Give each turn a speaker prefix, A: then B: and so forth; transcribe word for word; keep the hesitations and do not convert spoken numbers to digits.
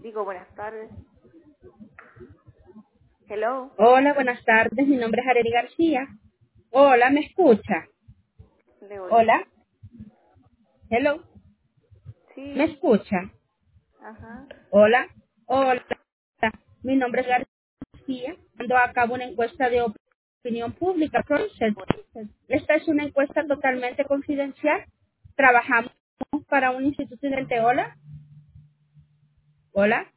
A: Digo, buenas tardes. Hello.
B: Hola, buenas tardes. Mi nombre es Arely García. Hola, ¿me escucha?
A: Le oigo.
B: Hola. Hello. ¿Me
A: Sí.
B: escucha?
A: Ajá.
B: Hola. Hola. Mi nombre es García. Ando a cabo una encuesta de opinión pública. Research. Esta es una encuesta totalmente confidencial. Trabajamos para un instituto de Hola. Hola.